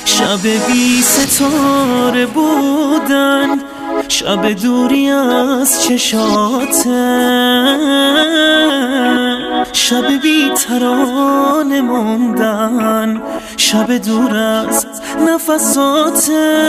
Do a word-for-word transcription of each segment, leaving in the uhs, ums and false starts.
شب بی ستاره بودن، شب دوری از چشاته، شب بی ترانه موندن، شب دور از نفساته.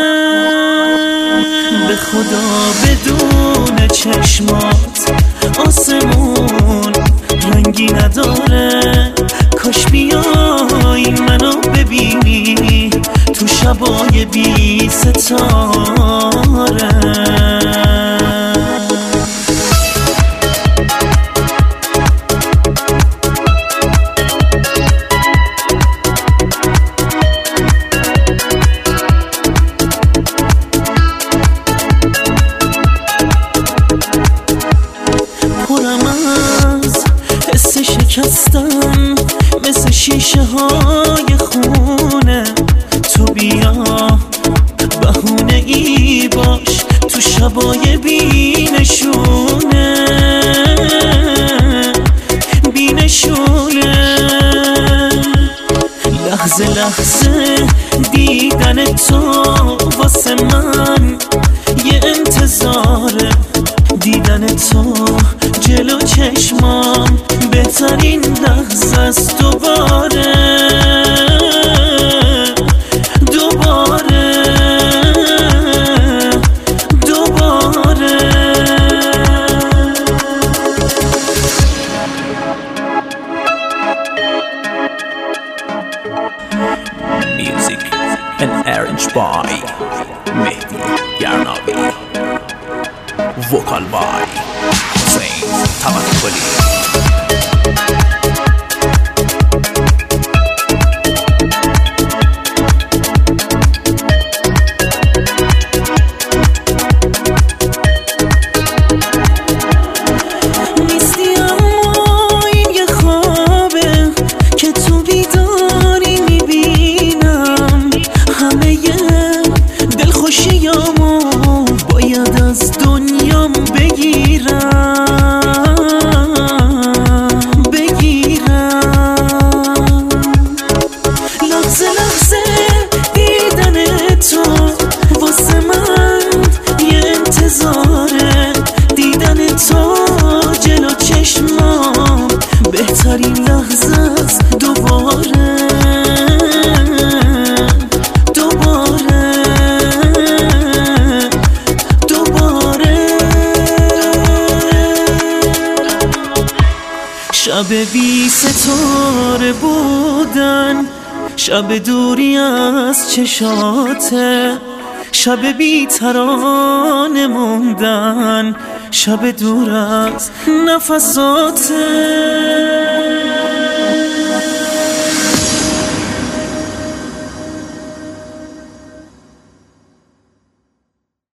به خدا بدون چشمات آسمون رنگی نداره، کاش بیای منو ببینی تو شبای بی ستاره. پرم از حس شکستن مثل شیشه های خونه، تو بیا بهونه ای باش تو شبای بینشونه، بینشونه. لحظه لحظه دیدن تو واسه من یه انتظاره، دیدن تو جلو چشمام بهترین لحظه است. دوباره دوباره دوباره Music and arranged by Mehdi Yarnavi, vocal by Hussein Tabakkoli. بهترین لحظه است. دوباره دوباره دوباره. شب بی ستاره بودن، شب دوری از چشاته، شب بی ترانه موندن، شب دور از نفساته.